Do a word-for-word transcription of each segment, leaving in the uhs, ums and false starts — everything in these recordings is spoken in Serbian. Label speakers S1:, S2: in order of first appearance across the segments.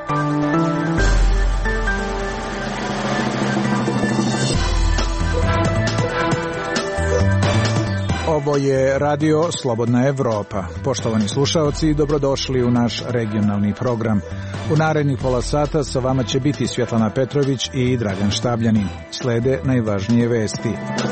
S1: Ovo je Radio Slobodna Evropa. Poštovani slušaoci, dobrodošli u naš regionalni program. U narednih pola sata sa vama će biti Svjetlana Petrović i Dragan Štabljanin. Slede najvažnije vesti.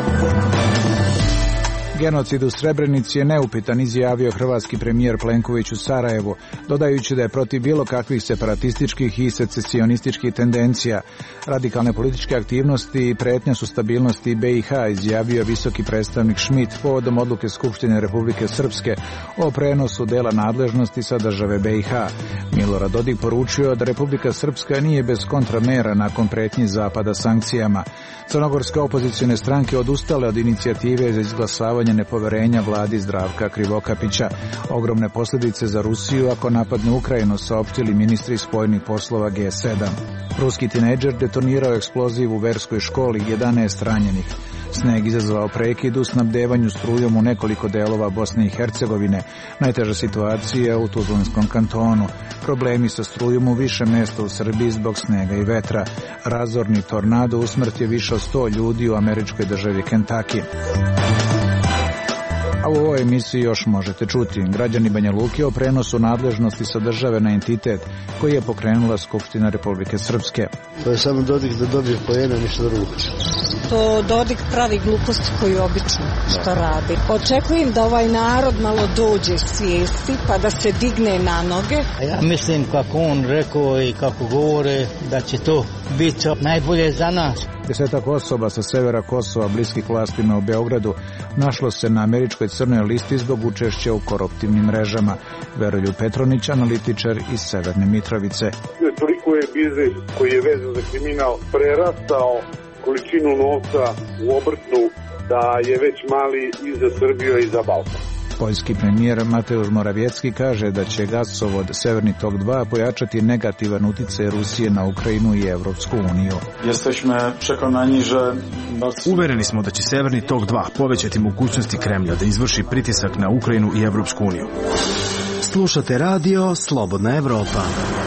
S1: Genocid u Srebrenici je neupitan, izjavio hrvatski premijer Plenković u Sarajevu, dodajući da je protiv bilo kakvih separatističkih i secesionističkih tendencija. Radikalne političke aktivnosti i pretnja su stabilnosti B i H, izjavio visoki predstavnik Schmidt povodom odluke Skupštine Republike Srpske o prenosu dela nadležnosti sa države B i H. Milorad Dodik poručio da Republika Srpska nije bez kontramera nakon pretnji Zapada sankcijama. Crnogorske opozicione stranke odustale od inicijative za izglasavanje nepoverenja vladi Zdravka Krivokapića. Ogromne posljedice za Rusiju ako napadne Ukrajinu, saopštili ministri spoljnih poslova G sedam. Ruski tinejdžer detonirao eksploziv u verskoj školi, jedanaest ranjenih. Sneg izazvao prekid u snabdevanju strujom u nekoliko delova Bosne i Hercegovine. Najteža situacija u Tuzlanskom kantonu. Problemi sa strujom u više mjesta u Srbiji zbog snega i vetra. Razorni tornado usmrtio više od sto ljudi u američkoj državi Kentucky. A u ovoj emisiji još možete čuti. Građani Banja Luke o prenosu nadležnosti sa države na entitet koji je pokrenula Skupština Republike Srpske.
S2: To je samo Dodik da dobije poena, ništa drugo.
S3: To Dodik pravi gluposti koju obično što radi. Očekujem da ovaj narod malo dođe svijesti pa da se digne na noge.
S4: A ja mislim kako on rekao i kako govore da će to biti najbolje za nas.
S1: Desetak osoba sa severa Kosova bliskih vlastima u Beogradu našlo se na američkoj crnoj listi zbog učešća u koruptivnim mrežama. Veroljub Petronić, analitičar iz Severne Mitrovice.
S5: Toliko je biznis koji je vezan za kriminal prerastao količinu novca u obrtnu da je već mali i za Srbiju i za Balkan.
S1: Poljski premijer Mateusz Morawiecki kaže da će gasovod Severni tok dva pojačati negativan uticaj Rusije na Ukrajinu i Evropsku uniju.
S6: Uvereni smo da će Severni tok dva povećati mogućnosti Kremlja da izvrši pritisak na Ukrajinu i Evropsku uniju.
S7: Slušate radio Slobodna Evropa.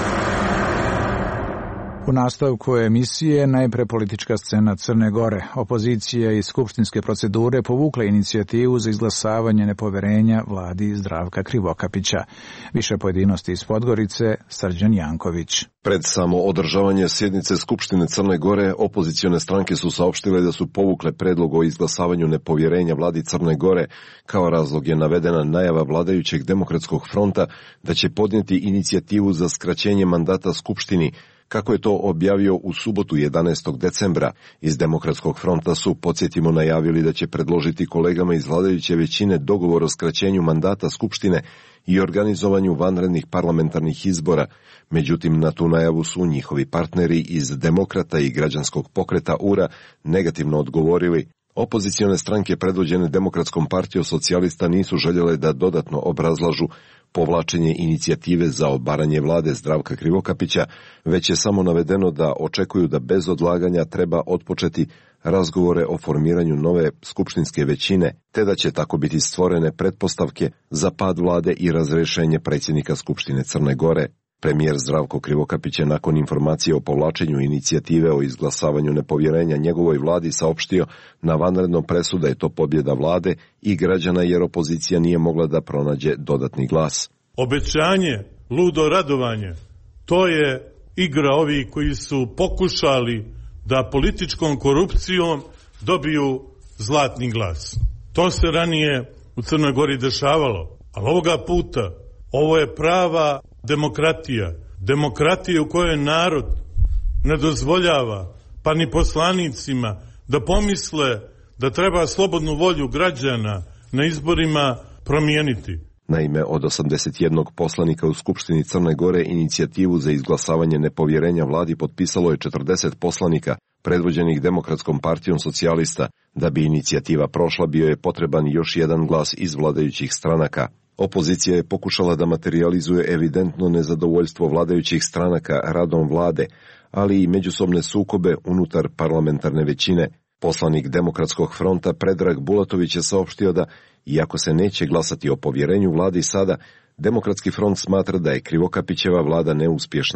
S1: U nastavku emisije najpre politička scena Crne Gore. Opozicija iz skupštinske procedure povukla inicijativu za izglasavanje nepoverenja vladi Zdravka Krivokapića. Više pojedinosti iz Podgorice, Srđan Janković.
S8: Pred samo održavanje sjednice Skupštine Crne Gore, opozicione stranke su saopštile da su povukle predlog o izglasavanju nepovjerenja vladi Crne Gore. Kao razlog je navedena najava vladajućeg Demokratskog fronta da će podnijeti inicijativu za skraćenje mandata Skupštini. Kako je to objavio u subotu jedanaestog decembra, iz Demokratskog fronta su, podsjetimo, najavili da će predložiti kolegama iz vladajuće većine dogovor o skraćenju mandata Skupštine i organizovanju vanrednih parlamentarnih izbora. Međutim, na tu najavu su njihovi partneri iz Demokrata i Građanskog pokreta U R A negativno odgovorili. Opozicione stranke predvođene Demokratskom partijom socijalista nisu željele da dodatno obrazlažu povlačenje inicijative za obaranje vlade Zdravka Krivokapića, već je samo navedeno da očekuju da bez odlaganja treba otpočeti razgovore o formiranju nove skupštinske većine, te da će tako biti stvorene pretpostavke za pad vlade i razrešenje predsjednika Skupštine Crne Gore. Premijer Zdravko Krivokapić je nakon informacije o povlačenju inicijative o izglasavanju nepovjerenja njegovoj vladi saopštio na vanrednom presu da je to pobjeda vlade i građana jer opozicija nije mogla da pronađe dodatni glas.
S9: Obećanje, ludo radovanje, to je igra ovih koji su pokušali da političkom korupcijom dobiju zlatni glas. To se ranije u Crnoj Gori dešavalo, ali ovoga puta ovo je prava demokratija. Demokratija u kojoj narod ne dozvoljava pa ni poslanicima da pomisle da treba slobodnu volju građana na izborima promijeniti.
S8: Naime, od osamdeset jednog poslanika u Skupštini Crne Gore inicijativu za izglasavanje nepovjerenja vladi potpisalo je četrdeset poslanika, predvođenih Demokratskom partijom socijalista. Da bi inicijativa prošla, bio je potreban još jedan glas iz vladajućih stranaka. Opozicija je pokušala da materializuje evidentno nezadovoljstvo vladajućih stranaka radom vlade, ali i međusobne sukobe unutar parlamentarne većine. Poslanik Demokratskog fronta Predrag Bulatović je saopštio da, iako se neće glasati o povjerenju vladi sada, Demokratski front smatra da je Krivokapićeva vlada neuspješna.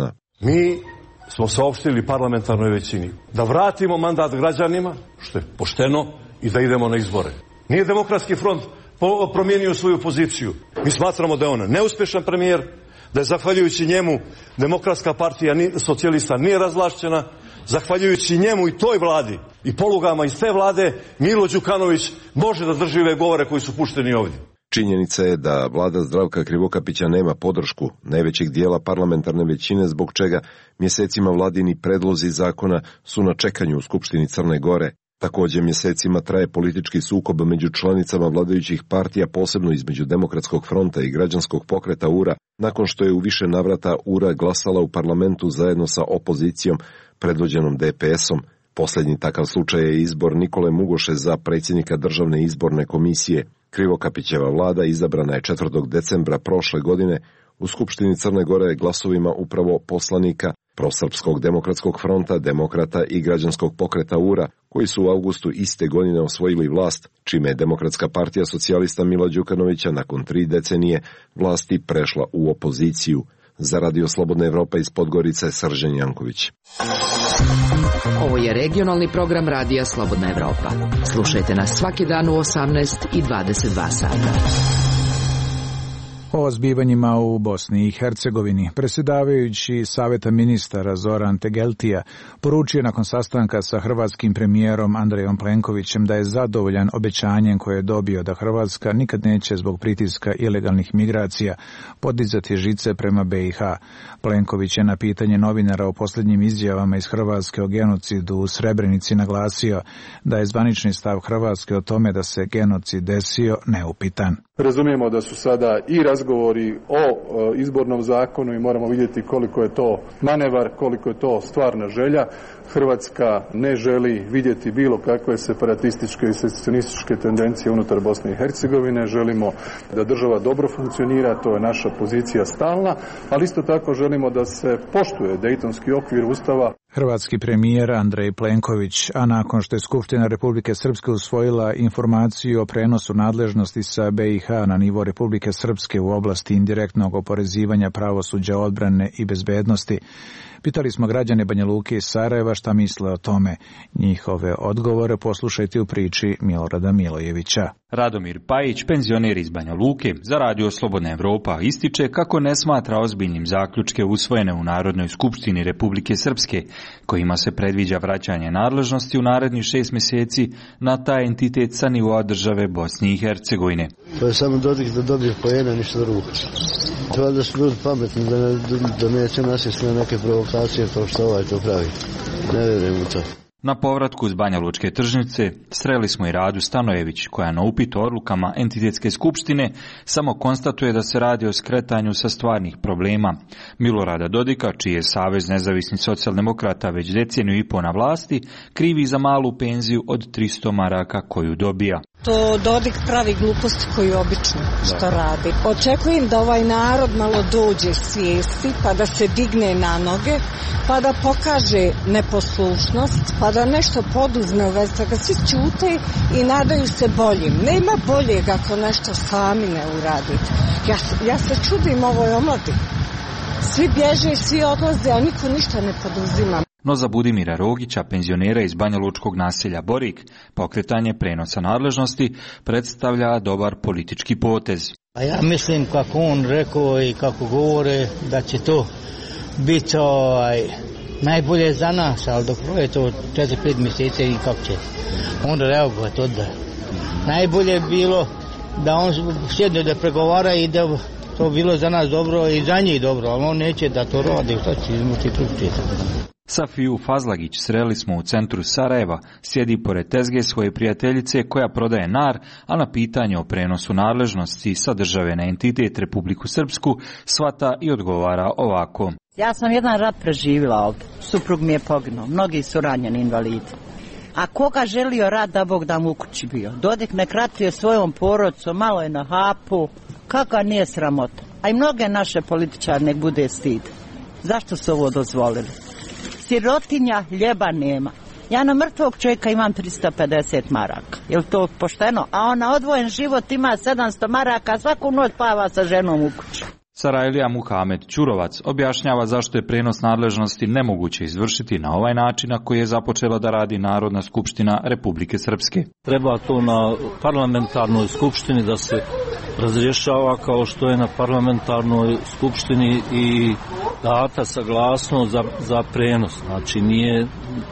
S10: Mi smo saopštili parlamentarnoj većini da vratimo mandat građanima, što je pošteno, i da idemo na izbore. Nije Demokratski front promijenio svoju poziciju. Mi smatramo da je on neuspješan premijer, da je zahvaljujući njemu Demokratska partija socijalista nije razvlašćena, zahvaljujući njemu i toj vladi i polugama iz te vlade Milo Đukanović može da drži ove govore koji su pušteni ovdje.
S8: Činjenica je da vlada Zdravka Krivokapića nema podršku najvećeg dijela parlamentarne većine, zbog čega mjesecima vladini predlozi zakona su na čekanju u Skupštini Crne Gore. Također mjesecima traje politički sukob među članicama vladajućih partija, posebno između Demokratskog fronta i Građanskog pokreta U R A, nakon što je u više navrata U R A glasala u parlamentu zajedno sa opozicijom predvođenom D P S-om. Posljednji takav slučaj je izbor Nikole Mugoše za predsjednika Državne izborne komisije. Krivokapićeva vlada izabrana je četvrtog decembra prošle godine u Skupštini Crne Gore glasovima upravo poslanika Prosrpskog demokratskog fronta, Demokrata i Građanskog pokreta U R A, koji su u avgustu iste godine osvojili vlast, čime je Demokratska partija socijalista Mila Đukanovića nakon tri decenije vlasti prešla u opoziciju. Za Radio Slobodna Evropa iz Podgorice, Srđan Janković.
S11: Ovo je regionalni program Radija Slobodna Evropa. Slušajte nas svaki dan u osamnaest i dvadeset dva sata.
S1: O zbivanjima u Bosni i Hercegovini predsjedavajući Saveta ministara Zoran Tegeltija poručio nakon sastanka sa hrvatskim premijerom Andrejom Plenkovićem da je zadovoljan obećanjem koje je dobio da Hrvatska nikad neće zbog pritiska ilegalnih migracija podizati žice prema B i H. Plenković je na pitanje novinara o posljednjim izjavama iz Hrvatske o genocidu u Srebrenici naglasio da je zvanični stav Hrvatske o tome da se genocid desio neupitan.
S12: Razumijemo da su sada i razgovori o izbornom zakonu i moramo vidjeti koliko je to manevar, koliko je to stvarna želja. Hrvatska ne želi vidjeti bilo kakve separatističke i secesionističke tendencije unutar Bosne i Hercegovine. Želimo da država dobro funkcionira, to je naša pozicija stalna, ali isto tako želimo da se poštuje Dejtonski okvir Ustava.
S1: Hrvatski premijer Andrej Plenković, a nakon što je Skupština Republike Srpske usvojila informaciju o prenosu nadležnosti sa B i H na nivo Republike Srpske u oblasti indirektnog oporezivanja pravosuđa, odbrane i bezbednosti, pitali smo građane Banja Luke i Sarajeva šta misle o tome. Njihove odgovore poslušajte u priči Milorada Milojevića.
S13: Radomir Pajić, penzioner iz Banja Luke, za Radio Slobodna Evropa ističe kako ne smatra ozbiljnim zaključke usvojene u Narodnoj skupštini Republike Srpske, kojima se predviđa vraćanje nadležnosti u narednih šest mjeseci na taj entitet sa nivoa države Bosne i Hercegovine.
S2: To je samo Dodik da dobije poena, ništa drugo. Treba da su ljudi pametni, da, ne, da neće nasjesti na neke provokacije kao što ovaj to pravi. Ne vjerujem u to.
S13: Na povratku s Banja Lučke tržnice sreli smo i Radu Stanojević, koja na upit o odlukama entitetske skupštine samo konstatuje da se radi o skretanju sa stvarnih problema. Milorada Dodika, čiji je Savez nezavisnih socijaldemokrata već deceniju i po na vlasti, krivi za malu penziju od tristo maraka koju dobija.
S3: To Dodik pravi gluposti koju obično što radi. Očekujem da ovaj narod malo dođe svijesti, pa da se digne na noge, pa da pokaže neposlušnost, pa da nešto poduzme u vezi toga. Svi ćute i nadaju se boljim. Nema boljeg ako nešto sami ne uradite. Ja, ja se čudim ovoj omladi. Svi bježe, svi odlaze, a niko ništa ne poduzima.
S13: No za Budimira Rogića, penzionera iz Banja Lučkog naselja Borik, pokretanje prenosa nadležnosti predstavlja dobar politički potez.
S4: A ja mislim kako on rekao i kako govore da će to biti ovaj, najbolje za nas, ali dok proje to četiri pet mjeseci i kako će onda reagovati odda. Najbolje je bilo da on sjedne da pregovara i da to bilo za nas dobro i za njih dobro, ali on neće da to radi, što će izmuti trupiti.
S13: Safiju Fazlagić sreli smo u centru Sarajeva, sjedi pored tezge svoje prijateljice koja prodaje nar, a na pitanje o prenosu nadležnosti sa države na entitet Republiku Srpsku shvata i odgovara ovako.
S14: Ja sam jedan rat preživjela ovdje, suprug mi je poginuo, mnogi su ranjeni invalidi. A koga želio rat da Bog da mu u kući bio? Dodik nek ratuje svojom porodicom, malo je na hapu, kakva nije sramota. A i mnoge naše političare nek bude stid. Zašto su ovo dozvolili? Sirotinja ljeba nema. Ja na mrtvog čovjeka imam tristo pedeset maraka. Je li to pošteno? A on na odvojen život ima sedamsto maraka, svaku noć pava sa ženom u kući.
S13: Sarajlija Muhamed Ćurovac objašnjava zašto je prenos nadležnosti nemoguće izvršiti na ovaj način na koji je započela da radi Narodna skupština Republike Srpske.
S15: Treba to na parlamentarnoj skupštini da se razrješava kao što je na parlamentarnoj skupštini i data saglasnost za, za prenos. Znači nije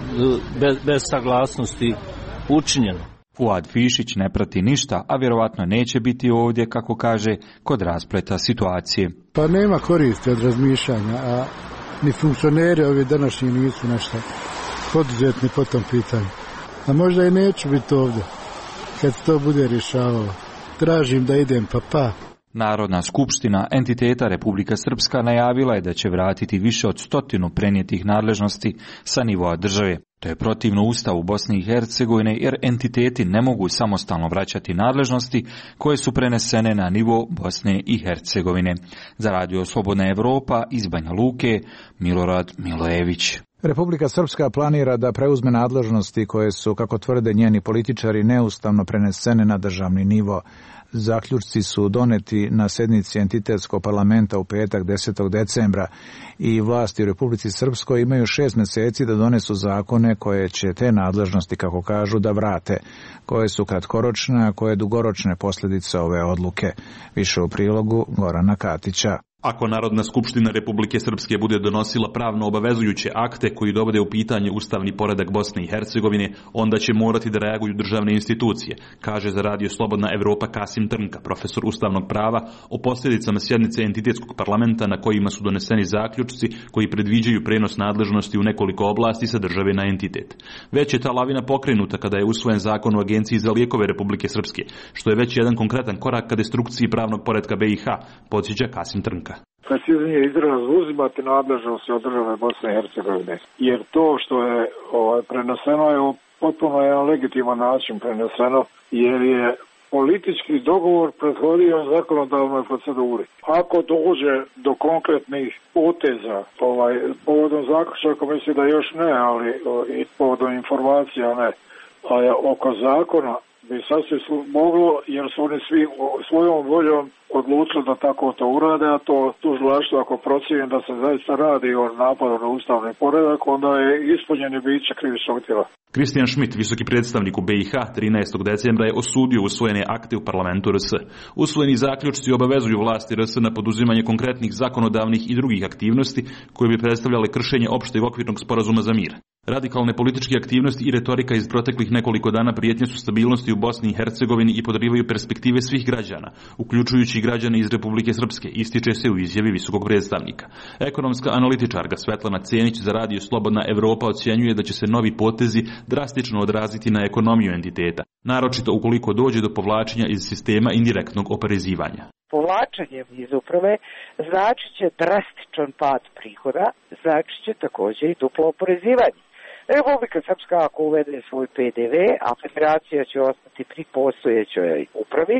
S15: bez, bez saglasnosti učinjeno.
S13: Fuad Fišić ne prati ništa, a vjerovatno neće biti ovdje, kako kaže, kod raspleta situacije.
S16: Pa nema koristi od razmišljanja, a ni funkcioneri ovi današnji nisu nešto poduzetni po tom pitanju. A možda i neću biti ovdje kad to bude rješavalo. Tražim da idem, pa pa.
S13: Narodna skupština entiteta Republika Srpska najavila je da će vratiti više od stotinu prenijetih nadležnosti sa nivoa države. To je protivno Ustavu Bosne i Hercegovine jer entiteti ne mogu samostalno vraćati nadležnosti koje su prenesene na nivo Bosne i Hercegovine. Za Radio Slobodna Evropa iz Banja Luke, Milorad Milojević.
S1: Republika Srpska planira da preuzme nadležnosti koje su, kako tvrde njeni političari, neustavno prenesene na državni nivo. Zaključci su doneti na sednici entitetskog parlamenta u petak desetog decembra i vlasti u Republici Srpskoj imaju šest mjeseci da donesu zakone koje će te nadležnosti, kako kažu, da vrate, koje su kratkoročne, a koje dugoročne posljedice ove odluke. Više u prilogu Gorana Katića.
S17: Ako Narodna skupština Republike Srpske bude donosila pravno obavezujuće akte koji dovode u pitanje ustavni poredak Bosne i Hercegovine, onda će morati da reaguju državne institucije, kaže za Radio Slobodna Evropa Kasim Trnka, profesor ustavnog prava, o posljedicama sjednice entitetskog parlamenta na kojima su doneseni zaključci koji predviđaju prenos nadležnosti u nekoliko oblasti sa države na entitet. Već je ta lavina pokrenuta kada je usvojen zakon o Agenciji za lijekove Republike Srpske, što je već jedan konkretan korak ka destrukciji pravnog poretka B i H, podsjeća Kasim Trnka.
S18: Preciznije izraz uzimati nadležnosti od države Bosne i Hercegovine, jer to što je ovaj, preneseno je potpuno jedan legitiman način preneseno, jer je politički dogovor prethodio zakonodavnoj proceduri. Ako dođe do konkretnih poteza, ovaj, povodom zaključaka mislim da još ne, ali i povodom informacija ne, a oko zakona bi sasvim moglo, jer su oni svi svojom voljom odlučili da tako to urade, a to tužilaštvo ako procijeni da se zaista radi o napadu na ustavni poredak, onda je ispunjeni biće krivičnog djela.
S17: Kristijan Schmidt, visoki predstavnik u B i H, trinaestog decembra je osudio usvojene akte u parlamentu R S. Usvojeni zaključci obavezuju vlasti R S na poduzimanje konkretnih zakonodavnih i drugih aktivnosti koje bi predstavljale kršenje opšteg okvirnog sporazuma za mir. Radikalne političke aktivnosti i retorika iz proteklih nekoliko dana prijetnje su stabilnosti u Bosni i Hercegovini i podrivaju perspektive svih građana, uključujući i građane iz Republike Srpske, ističe se u izjavi visokog predstavnika. Ekonomska analitičarka Svetlana Cenić za Radio Slobodna Evropa ocjenjuje da će se novi potezi drastično odraziti na ekonomiju entiteta, naročito ukoliko dođe do povlačenja iz sistema indirektnog oporezivanja.
S19: Povlačenjem iz uprave znači će drastičan pad prihoda, znači će također i duplo oporezivanje. Republika Srpska ako uvede svoj P D V, a federacija će ostati pri postojećoj upravi,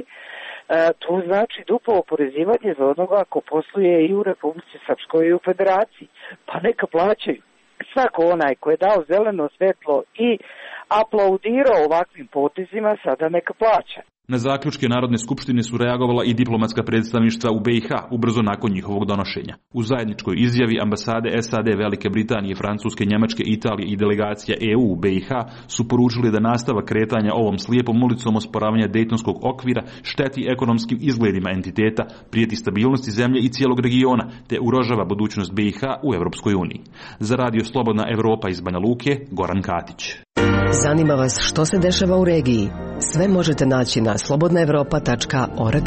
S19: to znači duplo oporezivanje za onoga ako posluje i u Republici Srpskoj i u federaciji. Pa neka plaćaju. Svako onaj ko je dao zeleno svjetlo i aplaudirao ovakvim potezima, sada neka plaća.
S17: Na zaključke Narodne skupštine su reagovala i diplomatska predstavništva u B i H ubrzo nakon njihovog donošenja. U zajedničkoj izjavi ambasade S A D, Velike Britanije, Francuske, Njemačke, Italije i delegacija E U u B i H su poručili da nastavak kretanja ovom slijepom ulicom osporavanja Dejtonskog okvira šteti ekonomskim izgledima entiteta, prijeti stabilnosti zemlje i cijelog regiona, te ugrožava budućnost B i H u Europskoj uniji. Za Radio Slobodna Evropa iz Banja Luke, Goran Katić.
S20: Zanima vas što se dešava u regiji? Sve možete naći na slobodna evropa tačka org.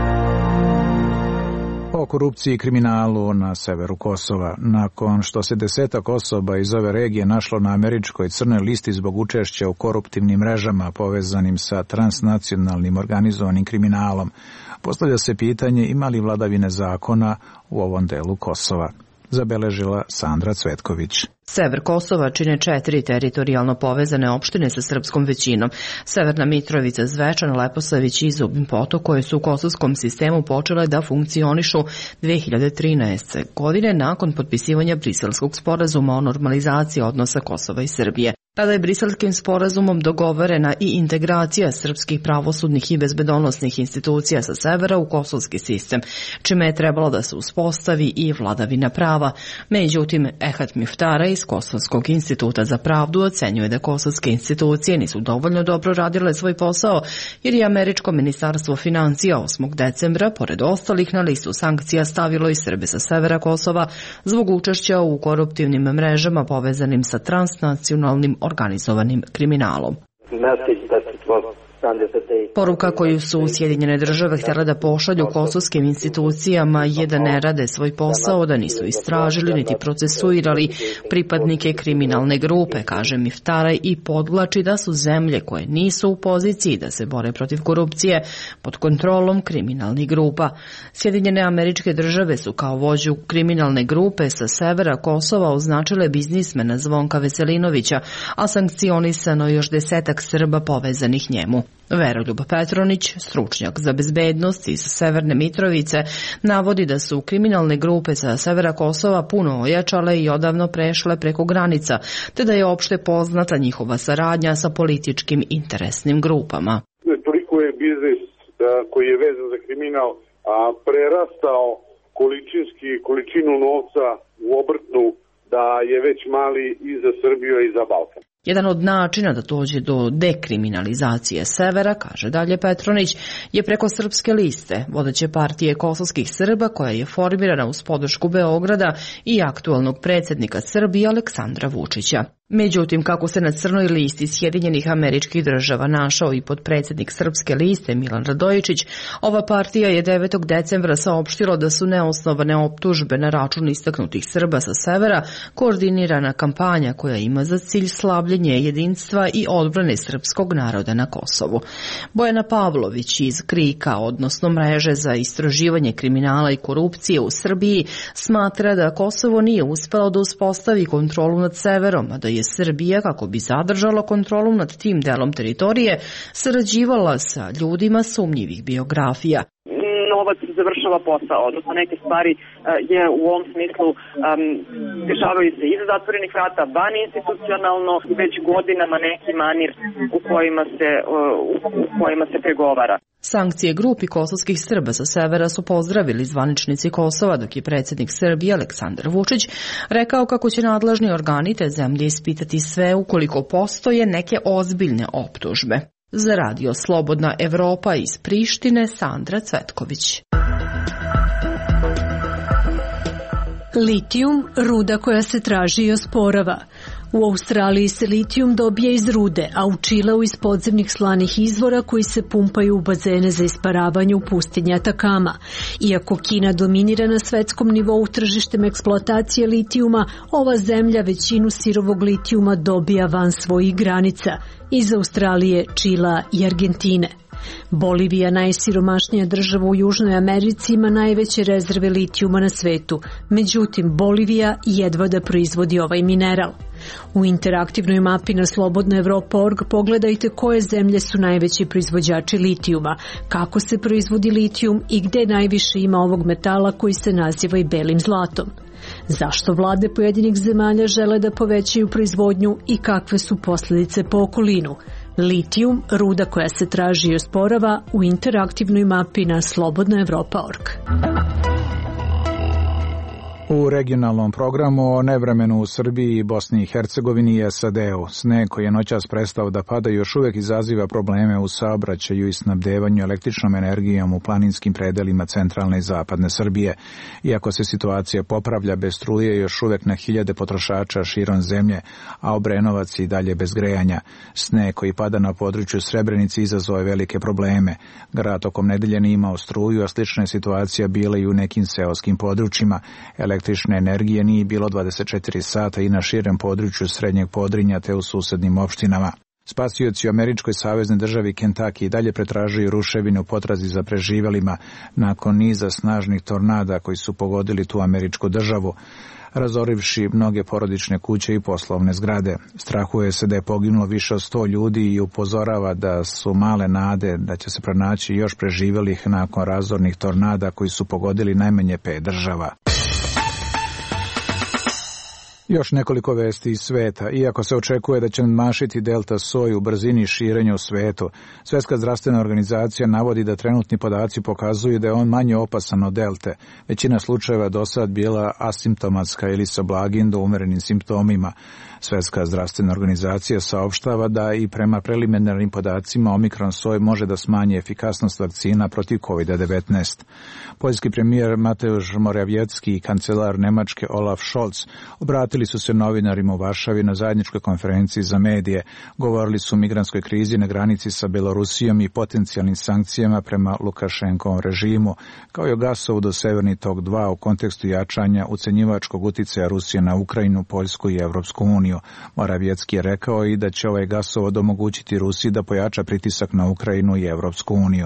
S1: O korupciji i kriminalu na severu Kosova. Nakon što se desetak osoba iz ove regije našlo na američkoj crnoj listi zbog učešća u koruptivnim mrežama povezanim sa transnacionalnim organizovanim kriminalom, postavlja se pitanje ima li vladavine zakona u ovom delu Kosova. Zabeležila Sandra Cvetković.
S21: Sever Kosova čine četiri teritorijalno povezane opštine sa srpskom većinom. Severna Mitrovica, Zvečan, Leposavić i Zubin Potok, koje su u kosovskom sistemu počele da funkcionišu dve hiljade trinaeste. godine nakon potpisivanja Briselskog sporazuma o normalizaciji odnosa Kosova i Srbije. Tada je Briselskim sporazumom dogovorena i integracija srpskih pravosudnih i bezbedonosnih institucija sa severa u kosovski sistem, čime je trebalo da se uspostavi i vladavina prava. Međutim, Ehad Miftara iz Kosovskog instituta za pravdu ocenjuje da kosovske institucije nisu dovoljno dobro radile svoj posao, jer je američko ministarstvo financija osmog decembra, pored ostalih, na listu sankcija stavilo i Srbe sa severa Kosova zbog učešća u koruptivnim mrežama povezanim sa transnacionalnim organizovanim kriminalom. Poruka koju su Sjedinjene države htjele da pošalju kosovskim institucijama je da ne rade svoj posao, da nisu istražili niti procesuirali pripadnike kriminalne grupe, kaže Miftaraj, i podvlači da su zemlje koje nisu u poziciji da se bore protiv korupcije pod kontrolom kriminalnih grupa. Sjedinjene Američke države su kao vođu kriminalne grupe sa severa Kosova označile biznismena Zvonka Veselinovića, a sankcionisano još desetak Srba povezanih njemu. Veroljub Petronić, stručnjak za bezbednost iz Severne Mitrovice, navodi da su kriminalne grupe sa severa Kosova puno ojačale i odavno prešle preko granica, te da je opšte poznata njihova saradnja sa političkim interesnim grupama.
S5: Toliko je biznis koji je vezan za kriminal prerastao količinski količinu novca u obrtnu da je već mali i za Srbiju i za Balkan.
S21: Jedan od načina da dođe do dekriminalizacije severa, kaže dalje Petronić, je preko Srpske liste, vodeće partije kosovskih Srba, koja je formirana uz podršku Beograda i aktualnog predsjednika Srbije Aleksandra Vučića. Međutim, kako se na crnoj listi Sjedinjenih Američkih država našao i podpredsjednik Srpske liste Milan Radojičić, ova partija je devetog decembra saopštila da su neosnovane optužbe na račun istaknutih Srba sa severa koordinirana kampanja koja ima za cilj slabljenje jedinstva i odbrane srpskog naroda na Kosovu. Bojana Pavlović iz Krika, odnosno mreže za istraživanje kriminala i korupcije u Srbiji, smatra da Kosovo nije uspelo da uspostavi kontrolu nad severom, a da je Srbija, kako bi zadržala kontrolu nad tim delom teritorije, sarađivala sa ljudima sumnjivih biografija.
S22: Novac završava posao, odnosno neke stvari je u ovom smislu um, dešavaju se iza zatvorenih vrata, van institucionalno, već godinama neki manir u kojima se, u kojima se pregovara.
S21: Sankcije grupi kosovskih Srba sa severa su pozdravili zvaničnici Kosova, dok je predsjednik Srbije Aleksandar Vučić rekao kako će nadležni organi te zemlje ispitati sve ukoliko postoje neke ozbiljne optužbe. Za radio Slobodna Evropa iz Prištine, Sandra Cvetković.
S23: Litijum, ruda koja se traži i osporava. U Australiji se litijum dobije iz rude, a u Čileu iz podzemnih slanih izvora koji se pumpaju u bazene za isparavanje u pustinji Atakama. Iako Kina dominira na svetskom nivou tržištem eksploatacije litijuma, ova zemlja većinu sirovog litijuma dobija van svojih granica, iz Australije, Čila i Argentine. Bolivija, najsiromašnija država u Južnoj Americi, ima najveće rezerve litijuma na svetu. Međutim, Bolivija jedva da proizvodi ovaj mineral. U interaktivnoj mapi na slobodna evropa tačka org pogledajte koje zemlje su najveći proizvođači litijuma, kako se proizvodi litijum i gde najviše ima ovog metala koji se naziva i belim zlatom. Zašto vlade pojedinih zemalja žele da povećaju proizvodnju i kakve su posljedice po okolinu? Litijum, ruda koja se traži i osporava, u interaktivnoj mapi na slobodna evropa tačka org.
S1: U regionalnom programu o nevremenu u Srbiji, Bosni i Hercegovini i S A D-u. Sneg koji je noćas prestao da pada još uvek izaziva probleme u saobraćaju i snabdevanju električnom energijom u planinskim predelima centralne i zapadne Srbije. Iako se situacija popravlja, bez struje još uvek na hiljade potrošača širom zemlje, a Obrenovac i dalje bez grejanja. Sneg koji pada na području Srebrenice izazvao je velike probleme. Grad tokom nedelje nije imao struju, a slična je situacija bila i u nekim seoskim područjima. Električne energije nije bilo dvadeset četiri sata i na širem području Srednjeg Podrinja te u susednim opštinama. Spasioci u američkoj saveznoj državi Kentucky i dalje pretražuju ruševine u potrazi za preživelima nakon niza snažnih tornada koji su pogodili tu američku državu, razorivši mnoge porodične kuće i poslovne zgrade. Strahuje se da je poginulo više od sto ljudi i upozorava da su male nade da će se pronaći još preživelih nakon razornih tornada koji su pogodili najmanje pet država. Još nekoliko vesti iz sveta. Iako se očekuje da će nadmašiti delta soj u brzini širenja u svetu, Svjetska zdravstvena organizacija navodi da trenutni podaci pokazuju da je on manje opasan od delte. Većina slučajeva do sad bila asimptomatska ili sa blagim do umerenim simptomima. Svjetska zdravstvena organizacija saopštava da i prema preliminarnim podacima omikron soj može da smanji efikasnost vakcina protiv kovid devetnaest. Poljski premijer Mateusz Morawiecki i kancelar Nemačke Olaf Scholz obratili su se novinarima u Varšavi na zajedničkoj konferenciji za medije. Govorili su o migrantskoj krizi na granici sa Belorusijom i potencijalnim sankcijama prema Lukašenkovom režimu, kao i o gasovodu Severni tok dva u kontekstu jačanja ucenjivačkog uticaja Rusije na Ukrajinu, Poljsku i Evropsku uniju. Morawiecki je rekao i da će ovaj gasovod omogućiti Rusiji da pojača pritisak na Ukrajinu i Evropsku uniju.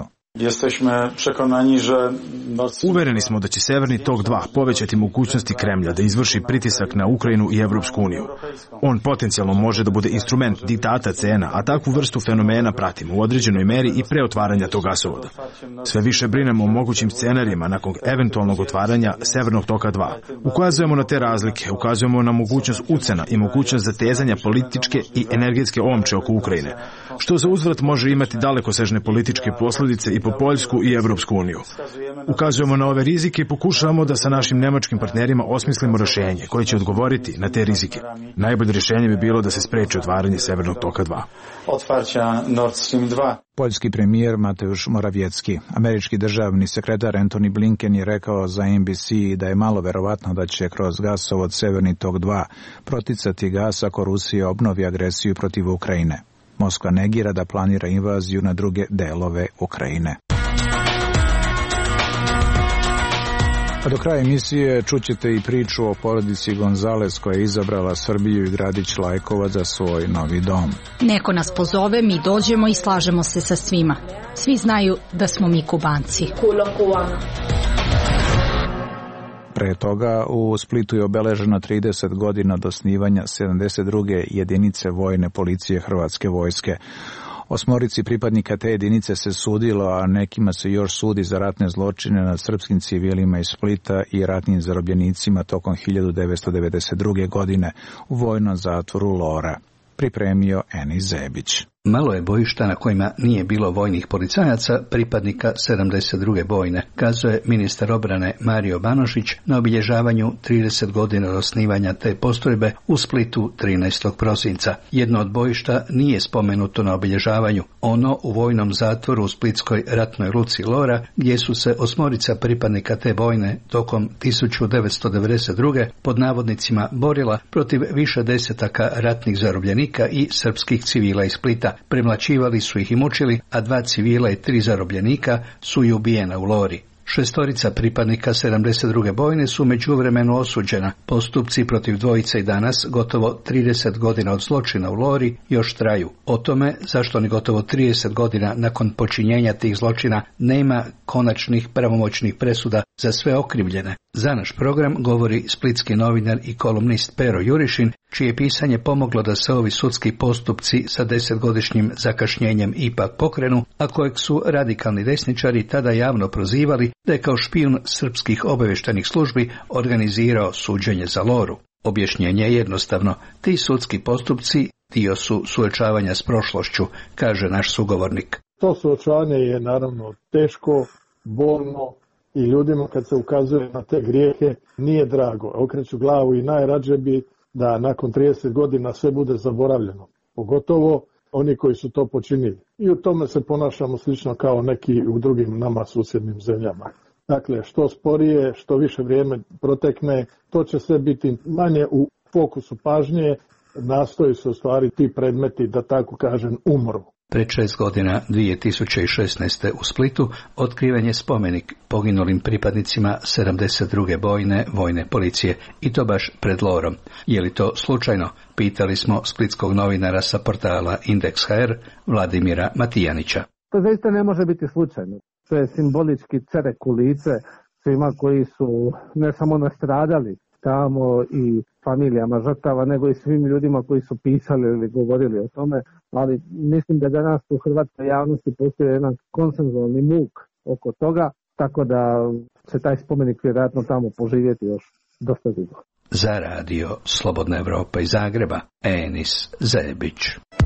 S6: Uvereni smo da će Severni tok dva povećati mogućnosti Kremlja da izvrši pritisak na Ukrajinu i Evropsku uniju. On potencijalno može da bude instrument diktata cena, a takvu vrstu fenomena pratimo u određenoj meri i pre otvaranja tog gasovoda. Sve više brinemo o mogućim scenarijima nakon eventualnog otvaranja Severnog toka dva. Ukazujemo na te razlike, ukazujemo na mogućnost ucena i mogućnost zatezanja političke i energetske omče oko Ukrajine, što za uzvrat može imati dalekosežne političke posljedice i po Poljsku i Evropsku uniju. Ukazujemo na ove rizike i pokušavamo da sa našim nemačkim partnerima osmislimo rješenje koje će odgovoriti na te rizike. Najbolje rješenje bi bilo da se spreči otvaranje Severnog toka dva.
S1: Poljski premijer Mateusz Morawiecki. Američki državni sekretar Antony Blinken je rekao za N B C da je malo verovatno da će kroz gasovod Severni tok dva proticati gas ako Rusija obnovi agresiju protiv Ukrajine. Moskva negira da planira invaziju na druge delove Ukrajine. A do kraja emisije čućete i priču o porodici Gonzales koja je izabrala Srbiju i gradić Lajkovac za svoj novi dom.
S7: Neko nas pozove, mi dođemo i slažemo se sa svima. Svi znaju da smo mi Kubanci.
S1: Pre toga u Splitu je obeleženo trideset godina od osnivanja sedamdeset druge jedinice vojne policije Hrvatske vojske. Osmorici pripadnika te jedinice se sudilo, a nekima se još sudi za ratne zločine nad srpskim civilima iz Splita i ratnim zarobljenicima tokom hiljadu devetsto devedeset druge. godine u vojnom zatvoru Lora. Pripremio Enis Zebić.
S9: Malo je bojišta na kojima nije bilo vojnih policajaca, pripadnika sedamdeset druge bojne, kazuje ministar obrane Mario Banožić na obilježavanju trideset godina od osnivanja te postrojbe u Splitu trinaestog prosinca. Jedno od bojišta nije spomenuto na obilježavanju, ono u vojnom zatvoru u splitskoj ratnoj luci Lora, gdje su se osmorica pripadnika te bojne tokom hiljadu devetsto devedeset druge pod navodnicima borila protiv više desetaka ratnih zarobljenika i srpskih civila iz Splita. Premlaćivali su ih i mučili, a dva civila i tri zarobljenika su i ubijena u Lori. Šestorica pripadnika sedamdeset druge bojne su međuvremeno osuđena. Postupci protiv dvojice i danas, gotovo trideset godina od zločina u Lori, još traju. O tome zašto ni gotovo trideset godina nakon počinjenja tih zločina nema konačnih pravomoćnih presuda za sve okrivljene. Za naš program govori splitski novinar i kolumnist Pero Jurišin, čije pisanje pomoglo da se ovi sudski postupci sa desetgodišnjim zakašnjenjem ipak pokrenu, a kojeg su radikalni desničari tada javno prozivali da je kao špijun srpskih obavještajnih službi organizirao suđenje za Loru. Objašnjenje je jednostavno, ti sudski postupci dio su suočavanja s prošlošću, kaže naš sugovornik.
S24: To suočavanje je naravno teško, bolno i ljudima kad se ukazuje na te grijehe nije drago. Okreću glavu i najrađe bi da nakon trideset godina sve bude zaboravljeno. Pogotovo oni koji su to počinili. I u tome se ponašamo slično kao neki u drugim nama susjednim zemljama. Dakle, što sporije, što više vrijeme protekne, to će sve biti manje u fokusu pažnje, nastoji se u stvari ti predmeti, da tako kažem, umru.
S9: Pred šest godina, dvije tisuće šesnaeste. u Splitu, otkriven je spomenik poginulim pripadnicima sedamdeset druge bojne vojne policije, i to baš pred Lorom. Je li to slučajno? Pitali smo splitskog novinara sa portala Indeks ha er, Vladimira Matijanića.
S25: To zaista ne može biti slučajno. To je simbolički cerek u lice svima koji su ne samo nastradali tamo i familijama žrtava, nego i svim ljudima koji su pisali ili govorili o tome, ali mislim da danas u hrvatskoj javnosti postoji jedan konsenzualni muk oko toga, tako da će taj spomenik vjerojatno tamo poživjeti još dosta dugo.
S9: Za radio Slobodna Evropa iz Zagreba, Enis Zebić.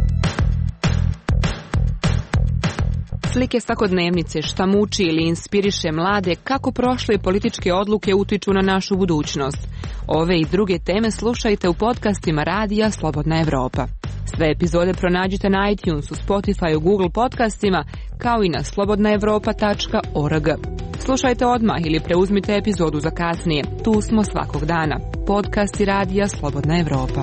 S2: Slike svakodnevnice, šta muči ili inspiriše mlade, kako prošle političke odluke utiču na našu budućnost. Ove i druge teme slušajte u podcastima radija Slobodna Evropa. Sve epizode pronađite na iTunesu, Spotifyu, Google podcastima, kao i na slobodna evropa tačka org. Slušajte odmah ili preuzmite epizodu za kasnije. Tu smo svakog dana. Podcasti radija Slobodna Evropa.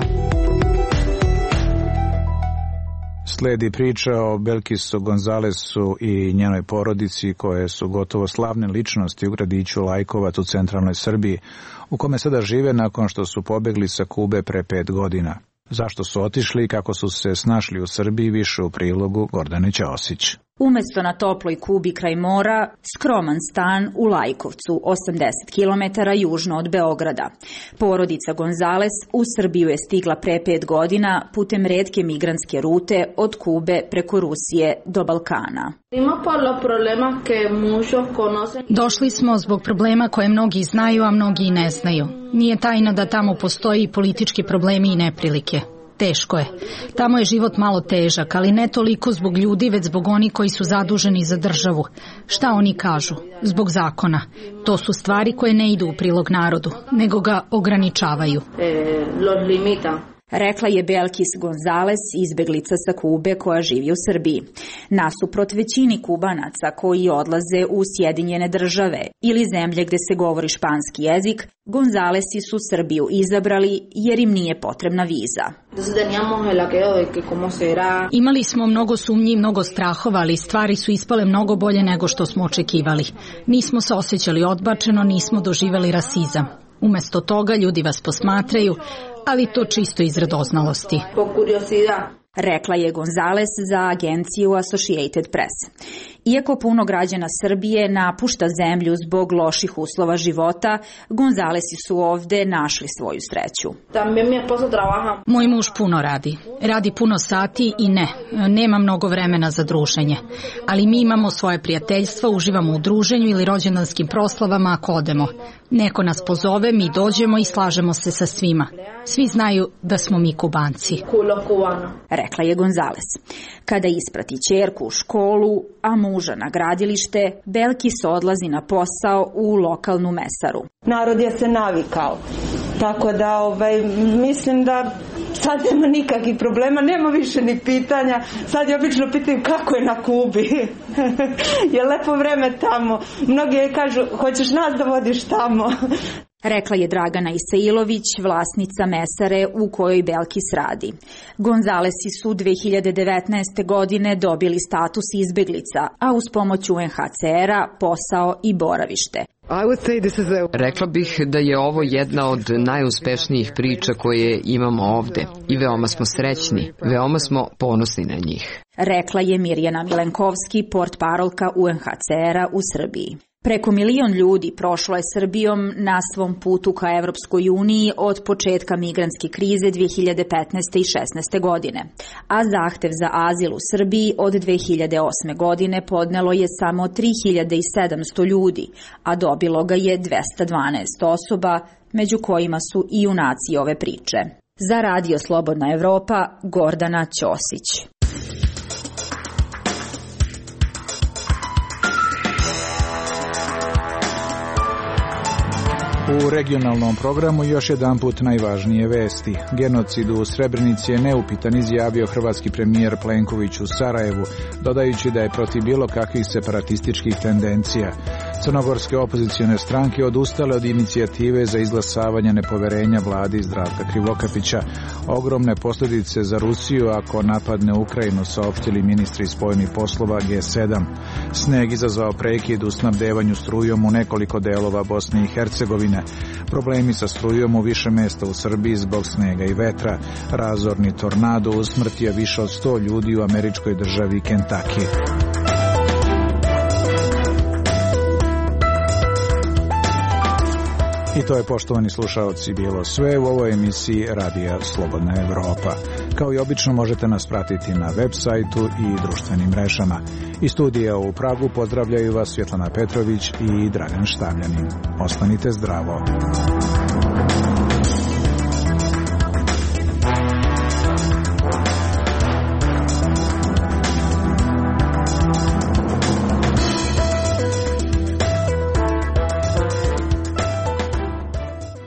S1: Sledi priča o Belkisu Gonzalesu i njenoj porodici, koje su gotovo slavne ličnosti u gradiću Lajkovac u centralnoj Srbiji, u kome sada žive nakon što su pobegli sa Kube pre pet godina. Zašto su otišli i kako su se snašli u Srbiji, više u prilogu Gordane Ćosić.
S8: Umesto na toploj Kubi kraj mora, skroman stan u Lajkovcu, osamdeset kilometara južno od Beograda. Porodica Gonzales u Srbiju je stigla pre pet godina putem retke migrantske rute od Kube preko Rusije do Balkana.
S7: Došli smo zbog problema koje mnogi znaju, a mnogi i ne znaju. Nije tajna da tamo postoji i politički problemi i neprilike. Teško je. Tamo je život malo težak, ali ne toliko zbog ljudi, već zbog oni koji su zaduženi za državu. Šta oni kažu? Zbog zakona. To su stvari koje ne idu u prilog narodu, nego ga ograničavaju.
S8: Rekla je Belkis Gonzales, izbeglica sa Kube koja živi u Srbiji. Nasuprot većini Kubanaca koji odlaze u Sjedinjene države ili zemlje gde se govori španski jezik, Gonzalesi su Srbiju izabrali jer im nije potrebna viza.
S7: Imali smo mnogo sumnji i mnogo strahova, ali stvari su ispale mnogo bolje nego što smo očekivali. Nismo se osjećali odbačeno, nismo doživjeli rasizam. Umesto toga ljudi vas posmatraju, ali to čisto iz radoznalosti.
S8: Rekla je Gonzales za agenciju Associated Press. Iako puno građana Srbije napušta zemlju zbog loših uslova života, Gonzalesi su ovde našli svoju sreću.
S7: Moj muž puno radi. Radi puno sati i ne, nema mnogo vremena za druženje. Ali mi imamo svoje prijateljstvo, uživamo u druženju ili rođendanskim proslavama ako odemo. Neko nas pozove, mi dođemo i slažemo se sa svima. Svi znaju da smo mi Kubanci.
S8: Rekla je Gonzales. Kada isprati ćerku u školu, a muža na gradilište, Belkis odlazi na posao u lokalnu mesaru.
S10: Narod je se navikao, tako da ovaj, mislim da sad nema nikakvih problema, nema više ni pitanja. Sad je obično pitaju kako je na Kubi. Je lepo vreme tamo. Mnogi kažu, hoćeš nas da vodiš tamo?
S8: Rekla je Dragana Isailović, vlasnica mesare u kojoj Belkis radi. Gonzalesi su dve hiljade devetnaeste. godine dobili status izbeglica, a uz pomoć U N H C R-a posao i boravište.
S11: Rekla bih da je ovo jedna od najuspešnijih priča koje imamo ovde i veoma smo srećni, veoma smo ponosni na njih.
S8: Rekla je Mirjana Milenkovski, portparolka U N H C R-a u Srbiji. Preko milion ljudi prošlo je Srbijom na svom putu ka Evropskoj uniji od početka migrantske krize dve hiljade petnaeste. i šesnaeste. godine, a zahtev za azil u Srbiji od dve hiljade osme. godine podnelo je samo tri hiljade sedamsto ljudi, a dobilo ga je dvesta dvanaest osoba, među kojima su i junaci ove priče. Za radio Slobodna Evropa, Gordana Ćosić.
S1: U regionalnom programu još jedan put najvažnije vesti. Genocid u Srebrenici je neupitan, izjavio hrvatski premijer Plenković u Sarajevu, dodajući da je protiv bilo kakvih separatističkih tendencija. Crnogorske opozicione stranke odustale od inicijative za izglasavanje nepoverenja vladi Zdravka Krivokapića. Ogromne posljedice za Rusiju ako napadne Ukrajinu, saopštili ministri spoljnih poslova G sedam. Sneg izazvao prekid u snabdevanju strujom u nekoliko delova Bosne i Hercegovine. Problemi sa strujom u više mesta u Srbiji zbog snega i vetra. Razorni tornado usmrtio više od sto ljudi u američkoj državi Kentucky. I to je, poštovani slušaoci, bilo sve u ovoj emisiji Radija Slobodna Evropa. Kao i obično možete nas pratiti na web sajtu i društvenim mrežama. Iz studija u Pragu pozdravljaju vas Svjetlana Petrović i Dragan Štavljanin. Ostanite zdravo.